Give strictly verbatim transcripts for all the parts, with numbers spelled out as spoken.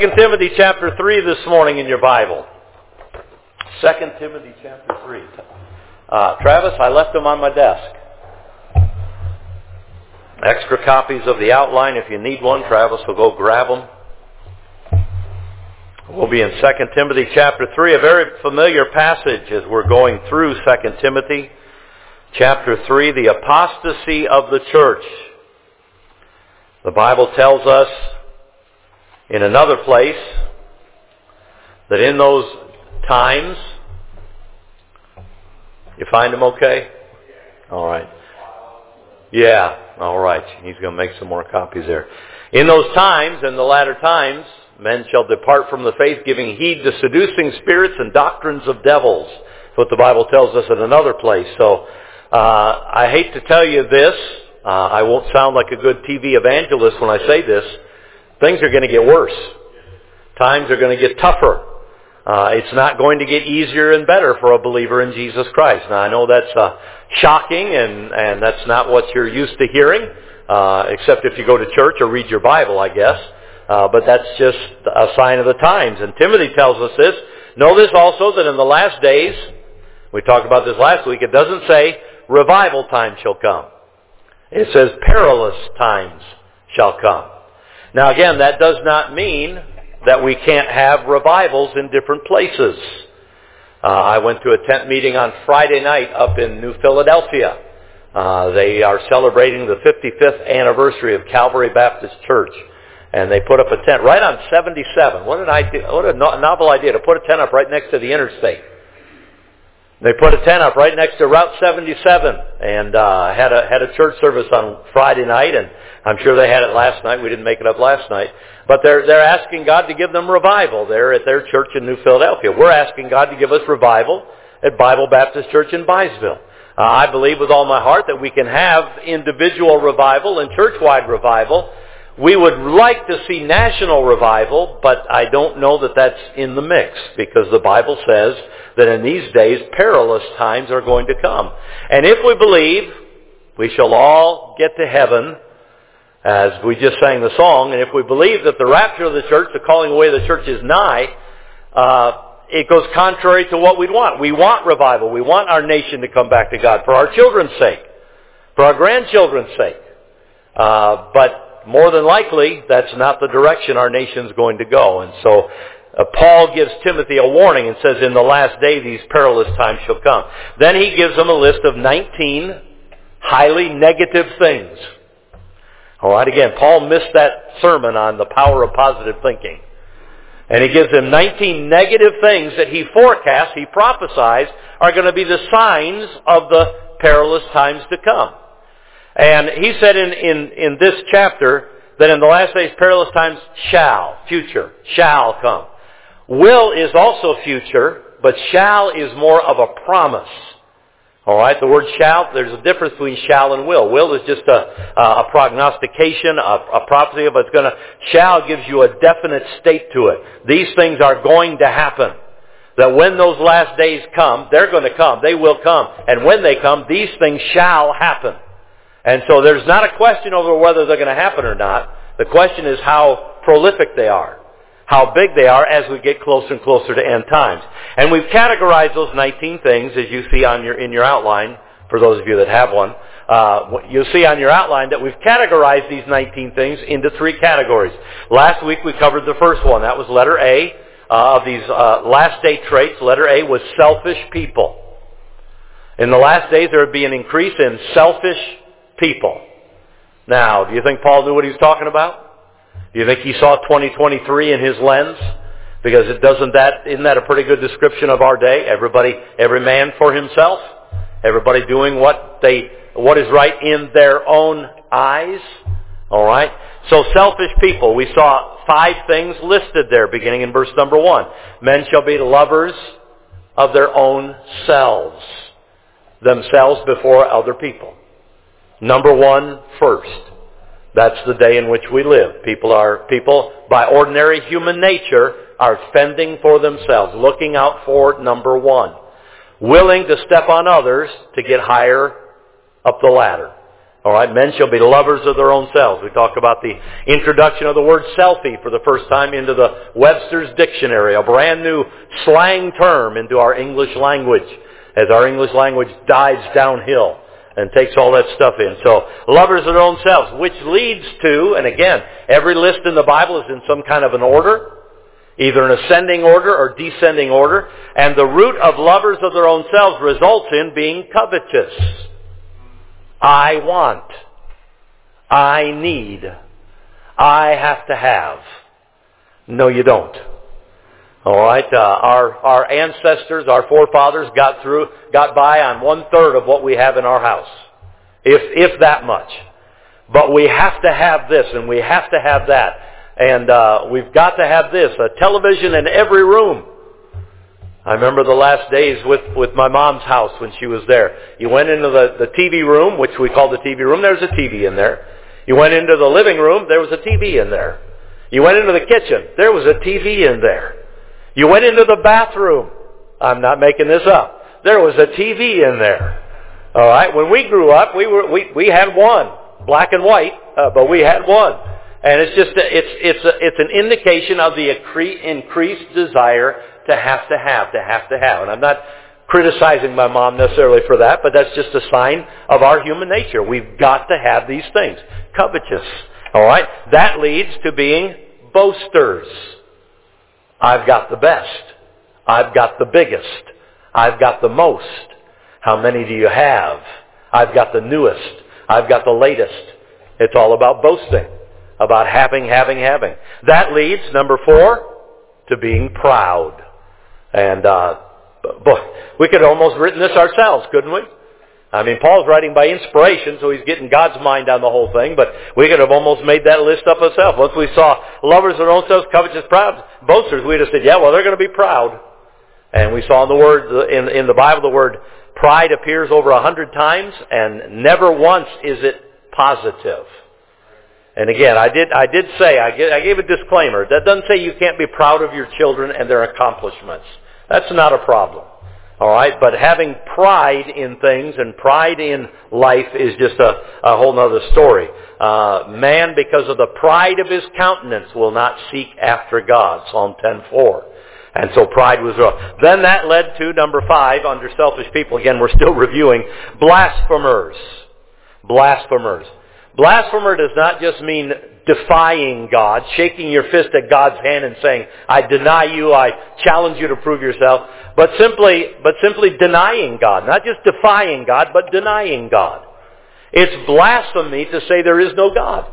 Second Timothy chapter three this morning in your Bible. Second Timothy chapter three. Uh, Travis, I left them on my desk. Extra copies of the outline. If you need one, Travis will go grab them. We'll be in Second Timothy chapter three, a very familiar passage as we're going through Second Timothy chapter three, the apostasy of the church. The Bible tells us in another place that in those times, you find them okay? All right. Yeah, all right. He's going to make some more copies there. In those times, in the latter times, men shall depart from the faith, giving heed to seducing spirits and doctrines of devils. That's what the Bible tells us in another place. So, uh, I hate to tell you this. Uh, I won't sound like a good T V evangelist when I say this. Things are going to get worse. Times are going to get tougher. Uh, it's not going to get easier and better for a believer in Jesus Christ. Now, I know that's uh, shocking, and, and that's not what you're used to hearing, uh, except if you go to church or read your Bible, I guess. Uh, but that's just a sign of the times. And Timothy tells us this. Know this also, that in the last days, we talked about this last week, it doesn't say revival time shall come. It says perilous times shall come. Now again, that does not mean that we can't have revivals in different places. Uh, I went to a tent meeting on Friday night up in New Philadelphia. Uh, they are celebrating the fifty-fifth anniversary of Calvary Baptist Church. And they put up a tent right on seventy-seven. What an idea, what a no- novel idea to put a tent up right next to the interstate. They put a tent up right next to Route seventy-seven, and uh, had a had a church service on Friday night, and I'm sure they had it last night. We didn't make it up last night, but they're they're asking God to give them revival there at their church in New Philadelphia. We're asking God to give us revival at Bible Baptist Church in Byesville. Uh, I believe with all my heart that we can have individual revival and church-wide revival. We would like to see national revival, but I don't know that that's in the mix, because the Bible says that in these days perilous times are going to come. And if we believe, we shall all get to heaven, as we just sang the song, and if we believe that the rapture of the church, the calling away of the church is nigh, uh, it goes contrary to what we'd want. We want revival. We want our nation to come back to God for our children's sake, for our grandchildren's sake. Uh, but more than likely, that's not the direction our nation's going to go. And so uh, Paul gives Timothy a warning and says, in the last day these perilous times shall come. Then he gives him a list of nineteen highly negative things. All right, again, Paul missed that sermon on the power of positive thinking. And he gives him nineteen negative things that he forecasts, he prophesies, are going to be the signs of the perilous times to come. And he said in, in, in this chapter that in the last days perilous times shall, future, shall come. Will is also future, but shall is more of a promise. All right, the word shall, there's a difference between shall and will. Will is just a, a prognostication, a, a prophecy of what's going to, shall gives you a definite state to it. These things are going to happen. That when those last days come, they're going to come. They will come. And when they come, these things shall happen. And so there's not a question over whether they're going to happen or not. The question is how prolific they are, how big they are as we get closer and closer to end times. And we've categorized those nineteen things, as you see on your in your outline, for those of you that have one. Uh, you'll see on your outline that we've categorized these nineteen things into three categories. Last week we covered the first one. That was letter A uh, of these uh, last day traits. Letter A was selfish people. In the last days there would be an increase in selfish people. Now, do you think Paul knew what he was talking about? Do you think he saw twenty twenty-three in his lens? Because it doesn't that isn't that a pretty good description of our day? Everybody, every man for himself, everybody doing what they what is right in their own eyes. All right. So selfish people. We saw five things listed there, beginning in verse number one. Men shall be lovers of their own selves, themselves before other people. Number one, first. That's the day in which we live. People are, people by ordinary human nature are fending for themselves, looking out for number one. Willing to step on others to get higher up the ladder. All right, men shall be lovers of their own selves. We talk about the introduction of the word selfie for the first time into the Webster's Dictionary, a brand new slang term into our English language as our English language dives downhill and takes all that stuff in. So, lovers of their own selves, which leads to, and again, every list in the Bible is in some kind of an order, either an ascending order or descending order, and the root of lovers of their own selves results in being covetous. I want. I need. I have to have. No, you don't. All right. Uh, our our ancestors, our forefathers, got through, got by on one third of what we have in our house, if if that much. But we have to have this, and we have to have that, and uh, we've got to have this. A television in every room. I remember the last days with, with my mom's house when she was there. You went into the, the T V room, which we call the T V room. There was a T V in there. You went into the living room. There was a T V in there. You went into the kitchen. There was a T V in there. You went into the bathroom. I'm not making this up. There was a T V in there. All right. When we grew up, we were we, we had one, black and white, uh, but we had one. And it's just a, it's it's a, it's an indication of the increased desire to have to have, to have to have. And I'm not criticizing my mom necessarily for that, but that's just a sign of our human nature. We've got to have these things. Covetous. All right? That leads to being boasters. I've got the best. I've got the biggest. I've got the most. How many do you have? I've got the newest. I've got the latest. It's all about boasting. About having, having, having. That leads, number four, to being proud. And uh, boy, we could have almost written this ourselves, couldn't we? I mean, Paul's writing by inspiration, so he's getting God's mind on the whole thing, but we could have almost made that list up ourselves. Once we saw lovers of their own selves, covetous, proud, boasters, we'd have said, yeah, well, they're going to be proud. And we saw in the word, in, in the Bible, the word pride appears over a hundred times, and never once is it positive. And again, I did I did say, I gave a disclaimer. That doesn't say you can't be proud of your children and their accomplishments. That's not a problem. All right? But having pride in things and pride in life is just a, a whole other story. Uh, man, because of the pride of his countenance, will not seek after God. Psalm ten four. And so pride was wrong. Then that led to, number five, under selfish people. Again, we're still reviewing. Blasphemers. Blasphemers. Blasphemer does not just mean defying God, shaking your fist at God's hand and saying, I deny you, I challenge you to prove yourself, but simply, but simply denying God. Not just defying God, but denying God. It's blasphemy to say there is no God.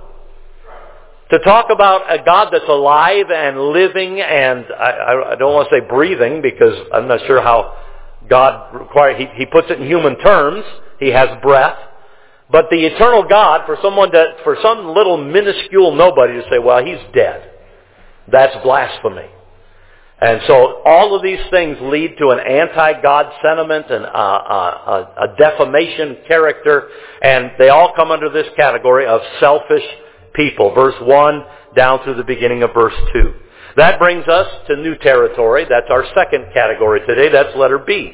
To talk about a God that's alive and living and, I, I don't want to say breathing because I'm not sure how God requires, he, he puts it in human terms. He has breath. But the eternal God, for someone to, for some little minuscule nobody to say, well, he's dead. That's blasphemy. And so all of these things lead to an anti-God sentiment and a, a, a defamation character, and they all come under this category of selfish people. Verse one down through the beginning of verse two. That brings us to new territory. That's our second category today. That's letter B.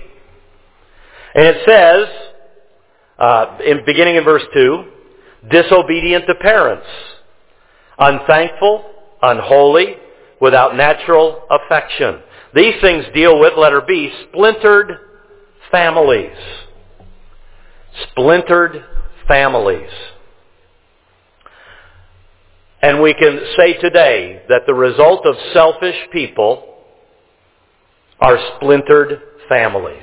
And it says, Uh, in beginning in verse two, disobedient to parents, unthankful, unholy, without natural affection. These things deal with, letter B, splintered families. Splintered families. And we can say today that the result of selfish people are splintered families.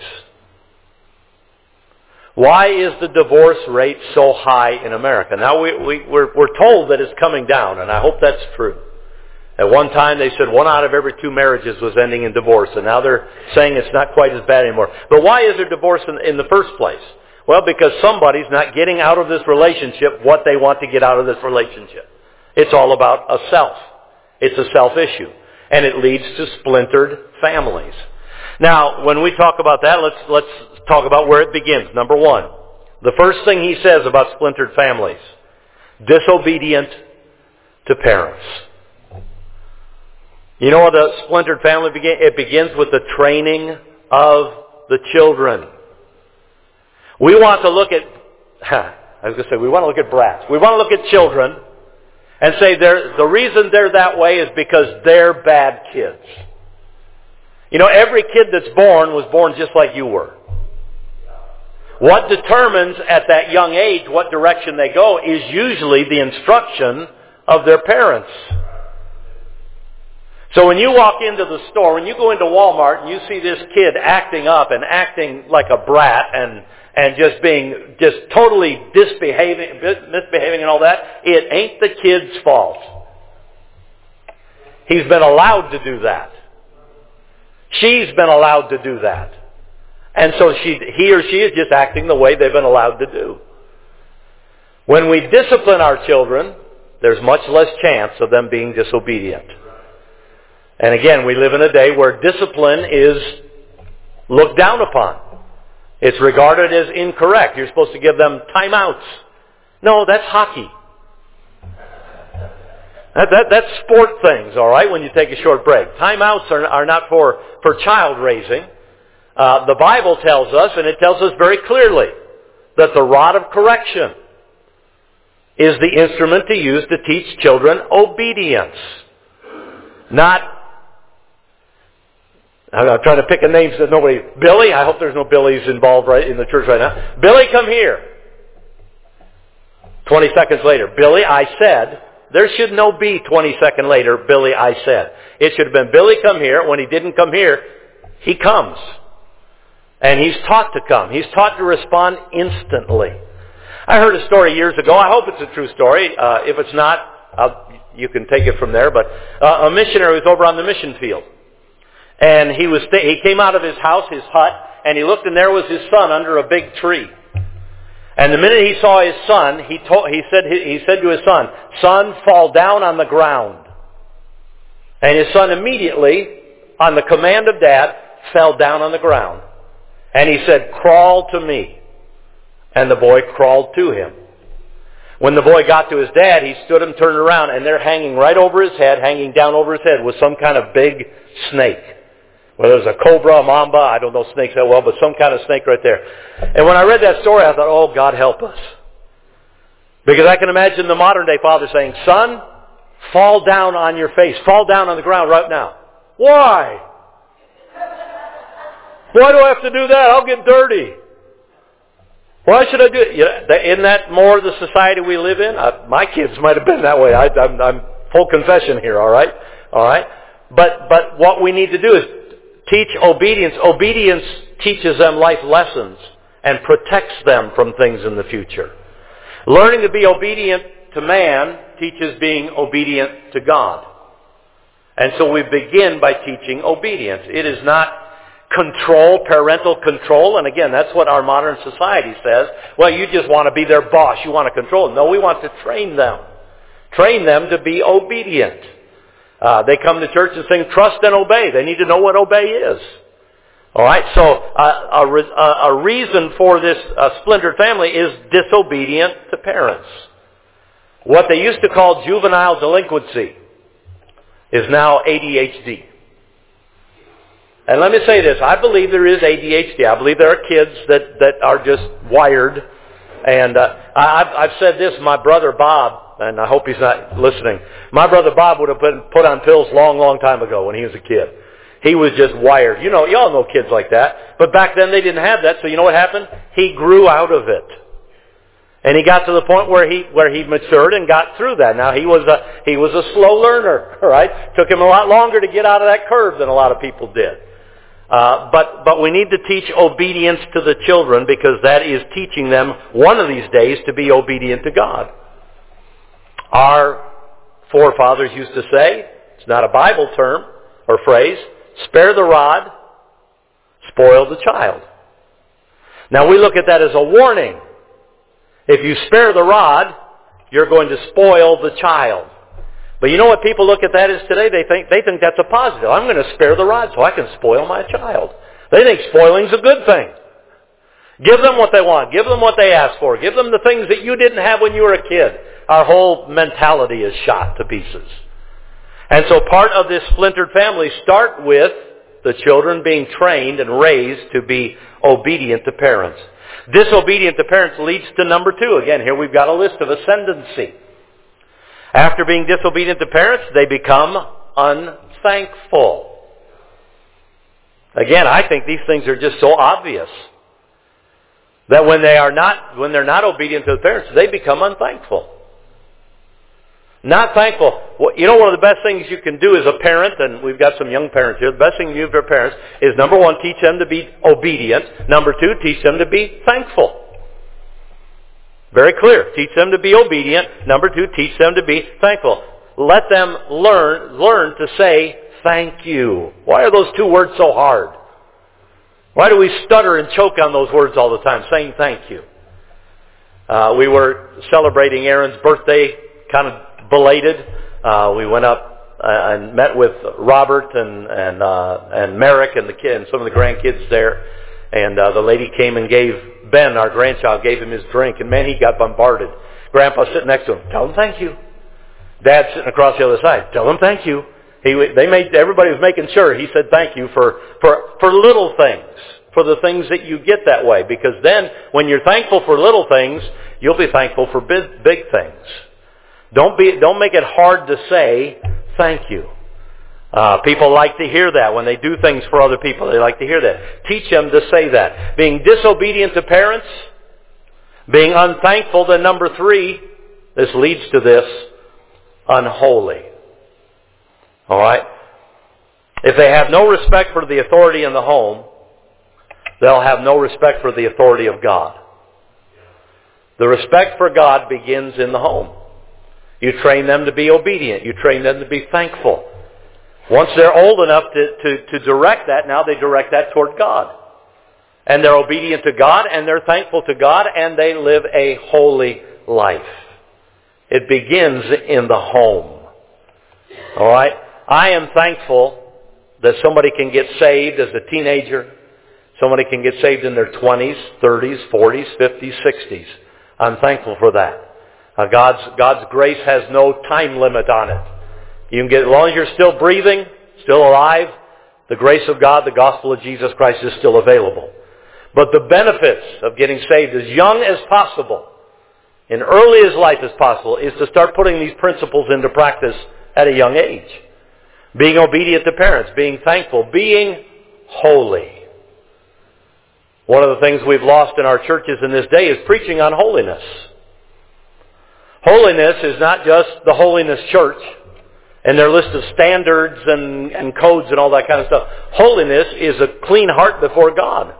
Why is the divorce rate so high in America? Now, we, we, we're, we're told that it's coming down, and I hope that's true. At one time, they said one out of every two marriages was ending in divorce, and now they're saying it's not quite as bad anymore. But why is there divorce in, in the first place? Well, because somebody's not getting out of this relationship what they want to get out of this relationship. It's all about a self. It's a self-issue. And it leads to splintered families. Now, when we talk about that, let's let's talk about where it begins. Number one, the first thing he says about splintered families, disobedient to parents. You know what a splintered family begins? It begins with the training of the children. We want to look at, I was going to say, we want to look at brats. We want to look at children and say they're, the reason they're that way is because they're bad kids. You know, every kid that's born was born just like you were. What determines at that young age what direction they go is usually the instruction of their parents. So when you walk into the store, when you go into Walmart and you see this kid acting up and acting like a brat and and just being just totally misbehaving, misbehaving and all that, it ain't the kid's fault. He's been allowed to do that. She's been allowed to do that. And so she, he or she is just acting the way they've been allowed to do. When we discipline our children, there's much less chance of them being disobedient. And again, we live in a day where discipline is looked down upon. It's regarded as incorrect. You're supposed to give them timeouts. No, that's hockey. That, that, that's sport things, all right, when you take a short break. Timeouts are, are not for, for child raising. Uh, the Bible tells us, and it tells us very clearly, that the rod of correction is the instrument to use to teach children obedience. Not, I'm trying to pick a name so that nobody, Billy, I hope there's no Billies involved right in the church right now. Billy, come here. twenty seconds later, Billy, I said. There should no be twenty seconds later, Billy, I said. It should have been, Billy, come here. When he didn't come here, he comes. And he's taught to come. He's taught to respond instantly. I heard a story years ago. I hope it's a true story. Uh, if it's not, I'll, you can take it from there. But uh, a missionary was over on the mission field. And he was sta- he came out of his house, his hut, and he looked and there was his son under a big tree. And the minute he saw his son, he told, he said, he said to his son, "Son, fall down on the ground." And his son immediately, on the command of Dad, fell down on the ground. And he said, "Crawl to me." And the boy crawled to him. When the boy got to his dad, he stood and turned around, and there hanging right over his head, hanging down over his head, was some kind of big snake. Whether it was a cobra, a mamba, I don't know snakes that well, but some kind of snake right there. And when I read that story, I thought, oh, God help us. Because I can imagine the modern day father saying, "Son, fall down on your face. Fall down on the ground right now." Why? Why do I have to do that? I'll get dirty. Why should I do it? You know, isn't that more the society we live in? Uh, my kids might have been that way. I, I'm, I'm full confession here, all right? All right? But, but what we need to do is teach obedience. Obedience teaches them life lessons and protects them from things in the future. Learning to be obedient to man teaches being obedient to God. And so we begin by teaching obedience. It is not control, parental control. And again, that's what our modern society says. Well, you just want to be their boss. You want to control them. No, we want to train them. Train them to be obedient. Uh, they come to church and sing trust and obey. They need to know what obey is. All right, so uh, a, re- a reason for this uh, splintered family is disobedient to parents. What they used to call juvenile delinquency is now A D H D. And let me say this, I believe there is A D H D. I believe there are kids that, that are just wired. And uh, I've, I've said this, my brother Bob, and I hope he's not listening, my brother Bob would have been put on pills long, long time ago when he was a kid. He was just wired. You know, you all know kids like that. But back then they didn't have that, so you know what happened? He grew out of it. And he got to the point where he where he matured and got through that. Now he was a he was a slow learner, all right? Took him a lot longer to get out of that curve than a lot of people did. Uh, but but we need to teach obedience to the children because that is teaching them one of these days to be obedient to God. Our forefathers used to say, it's not a Bible term or phrase, spare the rod, spoil the child. Now we look at that as a warning. If you spare the rod, you're going to spoil the child. But you know what people look at that as today? They think they think that's a positive. I'm going to spare the rod so I can spoil my child. They think spoiling's a good thing. Give them what they want. Give them what they ask for. Give them the things that you didn't have when you were a kid. Our whole mentality is shot to pieces. And so part of this splintered family start with the children being trained and raised to be obedient to parents. Disobedient to parents leads to number two. Again, here we've got a list of ascendancy. After being disobedient to parents, they become unthankful. Again, I think these things are just so obvious that when they are not, when they're not obedient to the parents, they become unthankful. Not thankful. Well, you know, one of the best things you can do as a parent, and we've got some young parents here, the best thing you do for parents is, number one, teach them to be obedient. Number two, teach them to be thankful. Very clear. Teach them to be obedient. Number two, teach them to be thankful. Let them learn, learn to say thank you. Why are those two words so hard? Why do we stutter and choke on those words all the time, saying thank you? Uh, we were celebrating Aaron's birthday, kind of belated. Uh, we went up uh, and met with Robert and and uh, and Merrick and the kid and some of the grandkids there. And uh, the lady came and gave Ben, our grandchild, gave him his drink. And man, he got bombarded. Grandpa sitting next to him. Tell him thank you. Dad sitting across the other side. Tell him thank you. He they made everybody was making sure he said thank you for for for little things, for the things that you get that way. Because then, when you're thankful for little things, you'll be thankful for big big things. Don't be, don't make it hard to say thank you. Uh, people like to hear that when they do things for other people. They like to hear that. Teach them to say that. Being disobedient to parents, being unthankful, then number three, this leads to this, unholy. All right? If they have no respect for the authority in the home, they'll have no respect for the authority of God. The respect for God begins in the home. You train them to be obedient. You train them to be thankful. Once they're old enough to, to, to direct that, now they direct that toward God. And they're obedient to God, and they're thankful to God, and they live a holy life. It begins in the home. All right? I am thankful that somebody can get saved as a teenager. Somebody can get saved in their twenties, thirties, forties, fifties, sixties. I'm thankful for that. Uh, God's God's grace has no time limit on it. You can get, as long as you're still breathing, still alive, the grace of God, the gospel of Jesus Christ is still available. But the benefits of getting saved as young as possible, and early as life as possible, is to start putting these principles into practice at a young age. Being obedient to parents, being thankful, being holy. One of the things we've lost in our churches in this day is preaching on holiness. Holiness is not just the holiness church and their list of standards and, and codes and all that kind of stuff. Holiness is a clean heart before God.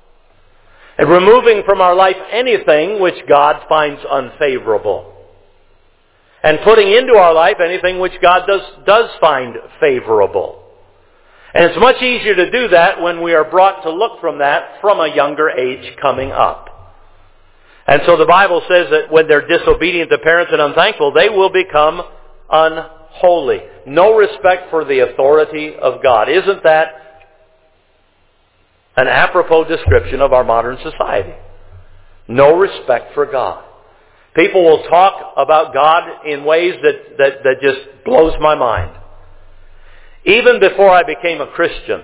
And removing from our life anything which God finds unfavorable. And putting into our life anything which God does, does find favorable. And it's much easier to do that when we are brought to look from that from a younger age coming up. And so the Bible says that when they're disobedient to parents and unthankful, they will become unholy. No respect for the authority of God. Isn't that an apropos description of our modern society? No respect for God. People will talk about God in ways that, that, that just blows my mind. Even before I became a Christian,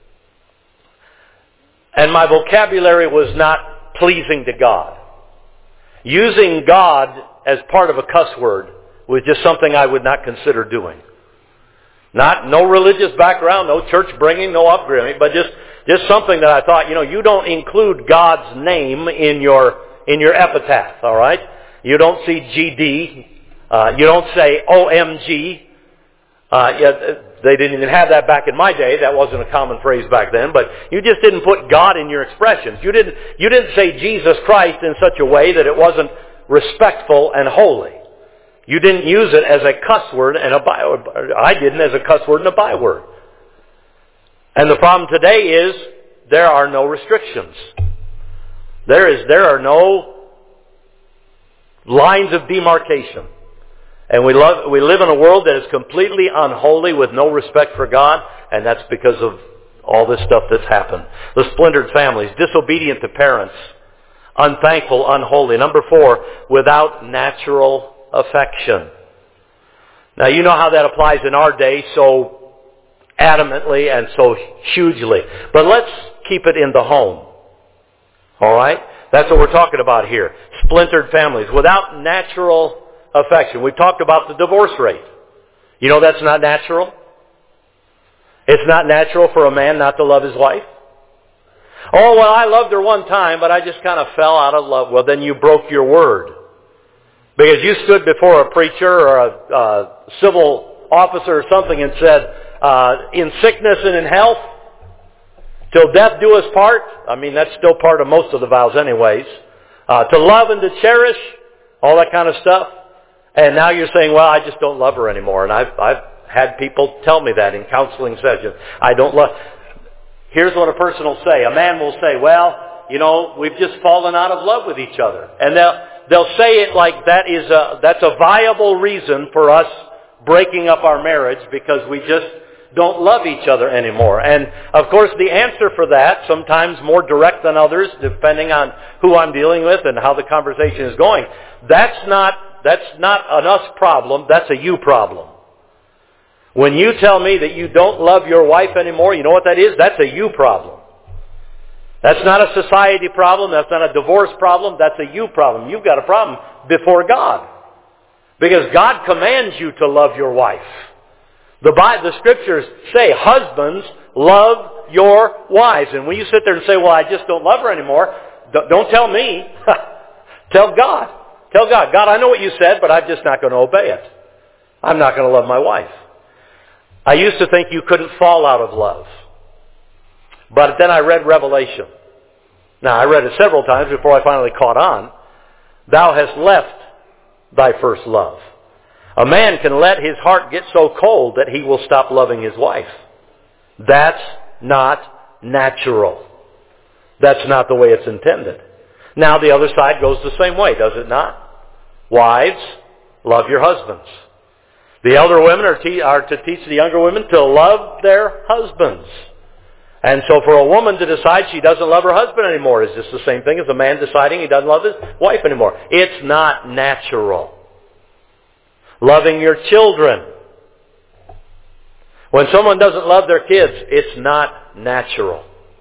and my vocabulary was not pleasing to God, using God as part of a cuss word was just something I would not consider doing. Not, no religious background, no church bringing, no upbringing, but just, just something that I thought, you know, you don't include God's name in your, in your epitaph, all right? You don't see G D. Uh, you don't say O M G. Uh, yeah, they didn't even have that back in my day. That wasn't a common phrase back then. But you just didn't put God in your expressions. You didn't, you didn't say Jesus Christ in such a way that it wasn't respectful and holy. You didn't use it as a cuss word and a byword. I didn't as a cuss word and a byword. And the problem today is there are no restrictions. There is, there are no lines of demarcation. And we love, we live in a world that is completely unholy with no respect for God, and that's because of all this stuff that's happened. The splintered families, disobedient to parents, unthankful, unholy. Number four, without natural affection. Now you know how that applies in our day so adamantly and so hugely. But let's keep it in the home. All right? That's what we're talking about here. Splintered families without natural affection. We've talked about the divorce rate. You know that's not natural? It's not natural for a man not to love his wife. Oh, well, I loved her one time, but I just kind of fell out of love. Well, then you broke your word. Because you stood before a preacher or a, a civil officer or something and said, uh, in sickness and in health, till death do us part. I mean, that's still part of most of the vows anyways. Uh, to love and to cherish, all that kind of stuff. And now you're saying, well, I just don't love her anymore. And I've, I've had people tell me that in counseling sessions. I don't love... Here's what a person will say. A man will say, well, you know, we've just fallen out of love with each other. And they'll, they'll say it like that is a, that's a viable reason for us breaking up our marriage because we just don't love each other anymore. And, of course, the answer for that, sometimes more direct than others, depending on who I'm dealing with and how the conversation is going, that's not, that's not an us problem, that's a you problem. When you tell me that you don't love your wife anymore, you know what that is? That's a you problem. That's not a society problem. That's not a divorce problem. That's a you problem. You've got a problem before God. Because God commands you to love your wife. The, Bible, the Scriptures say, husbands, love your wives. And when you sit there and say, well, I just don't love her anymore, don't tell me. Tell God. Tell God, God, I know what you said, but I'm just not going to obey it. I'm not going to love my wife. I used to think you couldn't fall out of love. But then I read Revelation. Now, I read it several times before I finally caught on. Thou hast left thy first love. A man can let his heart get so cold that he will stop loving his wife. That's not natural. That's not the way it's intended. Now, the other side goes the same way, does it not? Wives, love your husbands. The elder women are, te- are to teach the younger women to love their husbands. And so for a woman to decide she doesn't love her husband anymore is just the same thing as a man deciding he doesn't love his wife anymore. It's not natural. Loving your children. When someone doesn't love their kids, it's not natural.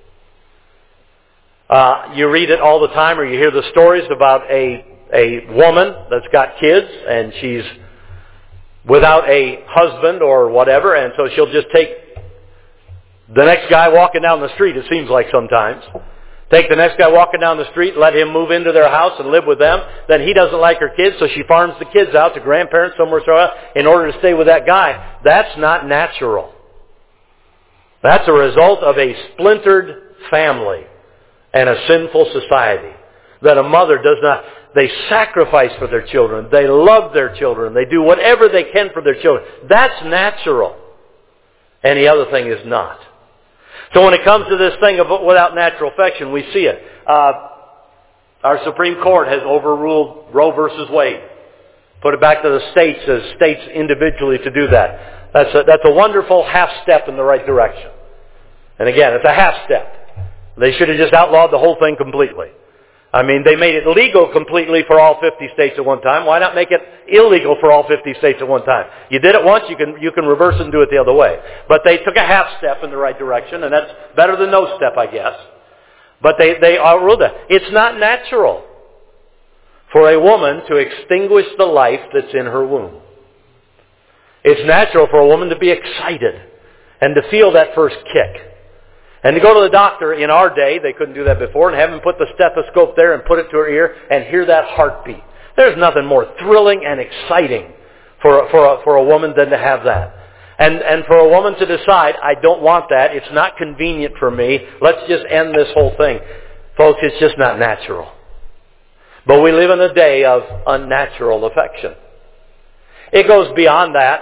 Uh, you read it all the time or you hear the stories about a, a woman that's got kids and she's without a husband or whatever, and so she'll just take the next guy walking down the street, it seems like sometimes. Take the next guy walking down the street, let him move into their house and live with them. Then he doesn't like her kids, so she farms the kids out to grandparents somewhere in order to stay with that guy. That's not natural. That's a result of a splintered family and a sinful society. That a mother does not... They sacrifice for their children. They love their children. They do whatever they can for their children. That's natural. Any other thing is not. So when it comes to this thing of without natural affection, we see it. Uh, our Supreme Court has overruled Roe versus Wade. Put it back to the states as states individually to do that. That's a, that's a wonderful half step in the right direction. And again, it's a half step. They should have just outlawed the whole thing completely. I mean, they made it legal completely for all fifty states at one time. Why not make it illegal for all fifty states at one time? You did it once, you can you can reverse and do it the other way. But they took a half step in the right direction, and that's better than no step, I guess. But they, they outruled that. It's not natural for a woman to extinguish the life that's in her womb. It's natural for a woman to be excited and to feel that first kick. And to go to the doctor in our day, they couldn't do that before, and have him put the stethoscope there and put it to her ear and hear that heartbeat. There's nothing more thrilling and exciting for, for, a, for a woman than to have that. And, and for a woman to decide, I don't want that, it's not convenient for me, let's just end this whole thing. Folks, it's just not natural. But we live in a day of unnatural affection. It goes beyond that.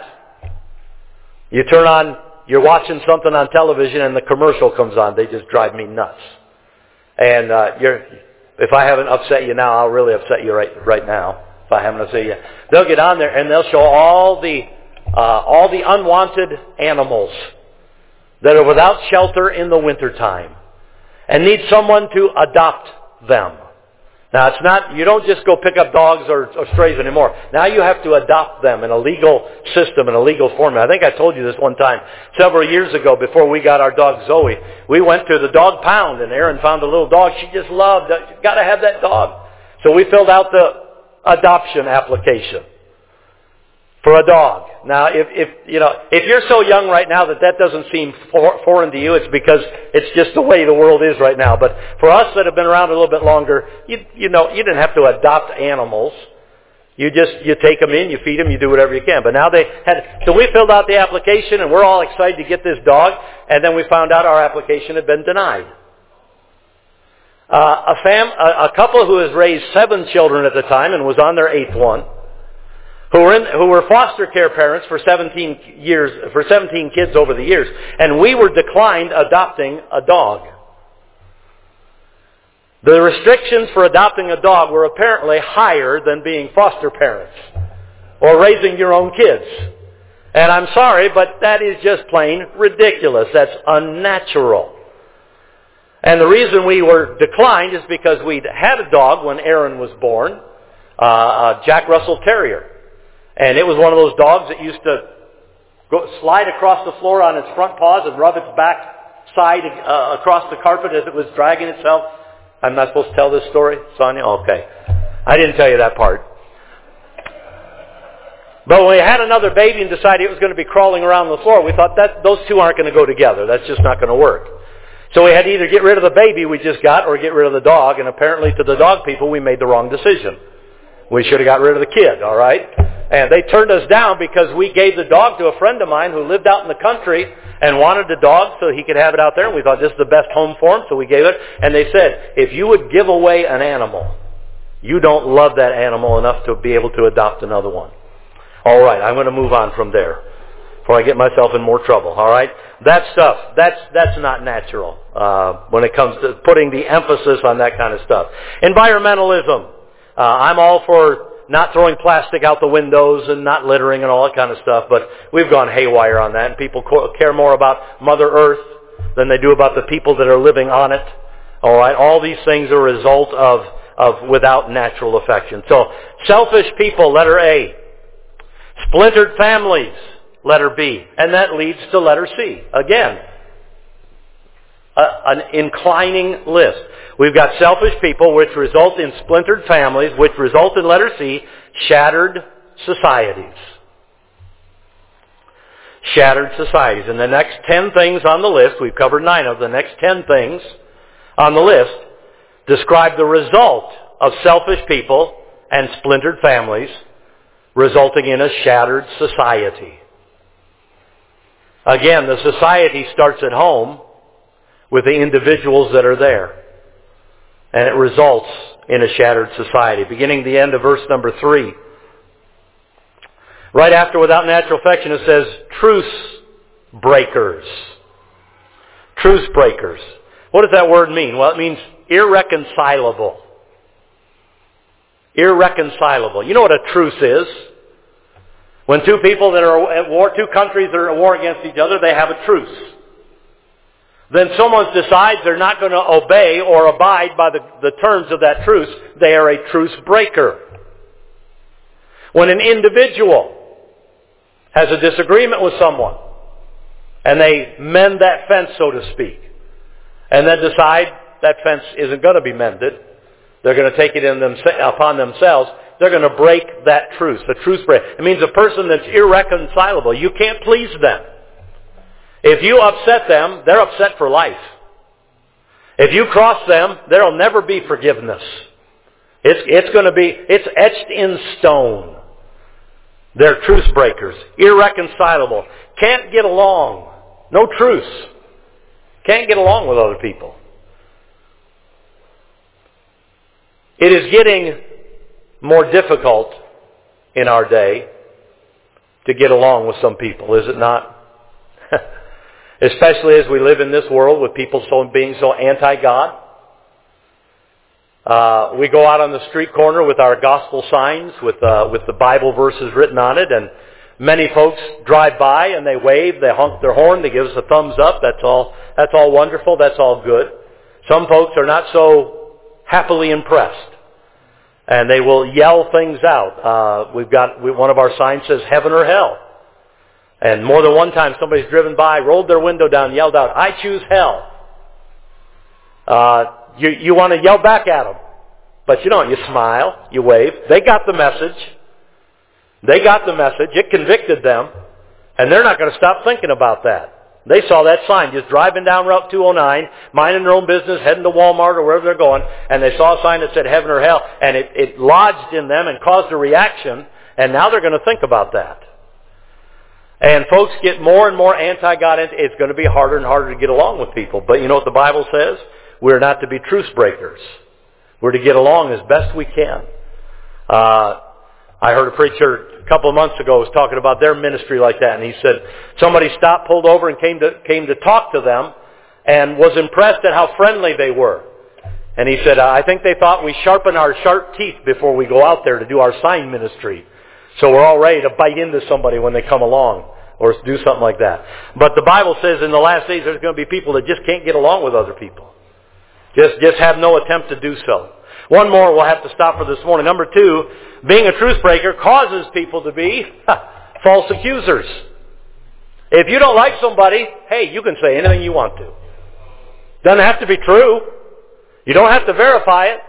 You turn on... You're watching something on television and the commercial comes on. They just drive me nuts. And uh, you're, if I haven't upset you now, I'll really upset you right right now. If I haven't upset you, they'll get on there and they'll show all the uh, all the unwanted animals that are without shelter in the wintertime and need someone to adopt them. Now, it's not, you don't just go pick up dogs or, or strays anymore. Now you have to adopt them in a legal system, in a legal format. I think I told you this one time, several years ago, before we got our dog Zoe. We went to the dog pound, and Erin found a little dog she just loved. You've got to have that dog. So we filled out the adoption application for a dog. Now, if, if, you know, if you're so young right now that that doesn't seem for, foreign to you, it's because it's just the way the world is right now. But for us that have been around a little bit longer, you, you know, you didn't have to adopt animals. You just, you take them in, you feed them, you do whatever you can. But now they had, so we filled out the application and we're all excited to get this dog, and then we found out our application had been denied. Uh, a fam, a, a couple who has raised seven children at the time and was on their eighth one, who were in, who were foster care parents for seventeen years, for seventeen kids over the years, and we were declined adopting a dog. The restrictions for adopting a dog were apparently higher than being foster parents or raising your own kids. And I'm sorry, but that is just plain ridiculous. That's unnatural. And the reason we were declined is because we'd had a dog when Erin was born, uh, a Jack Russell Terrier. And it was one of those dogs that used to go, slide across the floor on its front paws and rub its back side uh, across the carpet as it was dragging itself. I'm not supposed to tell this story, Sonia? Okay. I didn't tell you that part. But when we had another baby and decided it was going to be crawling around the floor, we thought that those two aren't going to go together. That's just not going to work. So we had to either get rid of the baby we just got or get rid of the dog. And apparently to the dog people, we made the wrong decision. We should have got rid of the kid, all right? And they turned us down because we gave the dog to a friend of mine who lived out in the country and wanted the dog so he could have it out there. And we thought this is the best home for him, so we gave it. And they said, if you would give away an animal, you don't love that animal enough to be able to adopt another one. All right, I'm going to move on from there before I get myself in more trouble, all right? That stuff, that's that's not natural uh, when it comes to putting the emphasis on that kind of stuff. Environmentalism. Uh, I'm all for not throwing plastic out the windows and not littering and all that kind of stuff, but we've gone haywire on that, and people care more about Mother Earth than they do about the people that are living on it. All right, all these things are a result of, of without natural affection. So, selfish people, letter A. Splintered families, letter B. And that leads to letter C. Again, a, an inclining list. We've got selfish people, which result in splintered families, which result in letter C, shattered societies. Shattered societies. And the next ten things on the list, we've covered nine of the next ten things on the list, describe the result of selfish people and splintered families, resulting in a shattered society. Again, the society starts at home with the individuals that are there. And it results in a shattered society. Beginning the end of verse number three. Right after without natural affection it says truce breakers. Truce breakers. What does that word mean? Well, it means irreconcilable. Irreconcilable. You know what a truce is? When two people that are at war, two countries that are at war against each other, they have a truce. Then someone decides they're not going to obey or abide by the, the terms of that truce, they are a truce breaker. When an individual has a disagreement with someone, and they mend that fence, so to speak, and then decide that fence isn't going to be mended, they're going to take it in them, upon themselves, they're going to break that truce, the truce break. It means a person that's irreconcilable. You can't please them. If you upset them, they're upset for life. If you cross them, there will never be forgiveness. It's, it's going to be, it's etched in stone. They're truce breakers. Irreconcilable. Can't get along. No truce. Can't get along with other people. It is getting more difficult in our day to get along with some people, is it not? Especially as we live in this world with people so being so anti-God. Uh, we go out on the street corner with our gospel signs with uh, with the Bible verses written on it, and many folks drive by and they wave, they honk their horn, they give us a thumbs up. That's all. That's all wonderful. That's all good. Some folks are not so happily impressed And they will yell things out. Uh, we've got, we, one of our signs says heaven or hell. And more than one time somebody's driven by, rolled their window down, yelled out, I choose hell. Uh, you, you want to yell back at them. But you don't. You smile, you wave. They got the message. They got the message. It convicted them. And they're not going to stop thinking about that. They saw that sign just driving down Route two oh nine, minding their own business, heading to Walmart or wherever they're going, and they saw a sign that said heaven or hell, and it, it lodged in them and caused a reaction, and now they're going to think about that. And folks get more and more anti-God. It's going to be harder and harder to get along with people. But you know what the Bible says? We're not to be truce breakers. We're to get along as best we can. Uh, I heard a preacher a couple of months ago was talking about their ministry like that, and he said somebody stopped, pulled over, and came to came to talk to them, and was impressed at how friendly they were. And he said, I think they thought we sharpen our sharp teeth before we go out there to do our sign ministry, so we're all ready to bite into somebody when they come along or do something like that. But the Bible says in the last days there's going to be people that just can't get along with other people. Just just have no attempt to do so. One more we'll have to stop for this morning. Number two, being a truce breaker causes people to be ha, false accusers. If you don't like somebody, hey, you can say anything you want to. Doesn't have to be true. You don't have to verify it.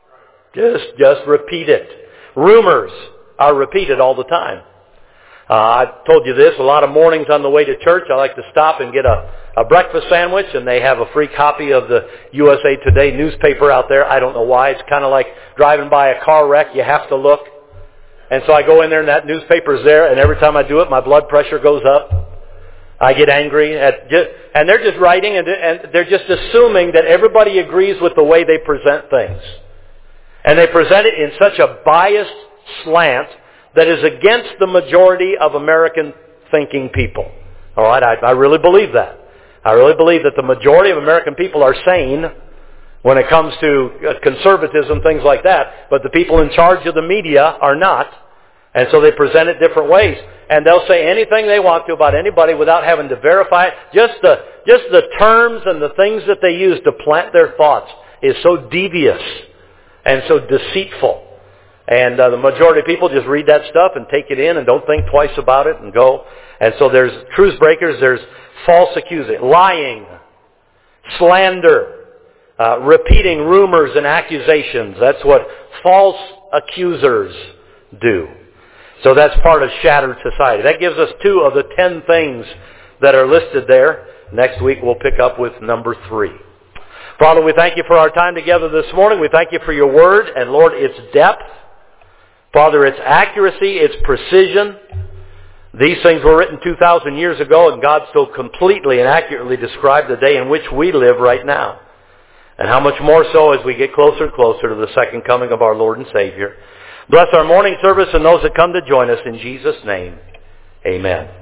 Just, just repeat it. Rumors are repeated all the time. Uh, I told you this, a lot of mornings on the way to church, I like to stop and get a, a breakfast sandwich, and they have a free copy of the U S A Today newspaper out there. I don't know why. It's kind of like driving by a car wreck. You have to look. And so I go in there, and that newspaper's there, and every time I do it, my blood pressure goes up. I get angry. At just, and they're just writing, and, and they're just assuming that everybody agrees with the way they present things. And they present it in such a biased slant that is against the majority of American thinking people. All right, I, I really believe that. I really believe that the majority of American people are sane when it comes to conservatism, things like that, but the people in charge of the media are not, and so they present it different ways. And they'll say anything they want to about anybody without having to verify it. Just the, just the terms and the things that they use to plant their thoughts is so devious and so deceitful. And uh, the majority of people just read that stuff and take it in and don't think twice about it and go. And so there's truce breakers, there's false accusing, lying, slander, uh, repeating rumors and accusations. That's what false accusers do. So that's part of shattered society. That gives us two of the ten things that are listed there. Next week we'll pick up with number three. Father, we thank you for our time together this morning. We thank you for your word, and Lord, its depth. Father, its accuracy, its precision. These things were written two thousand years ago, and God so completely and accurately described the day in which we live right now. And how much more so as we get closer and closer to the second coming of our Lord and Savior. Bless our morning service and those that come to join us in Jesus' name. Amen.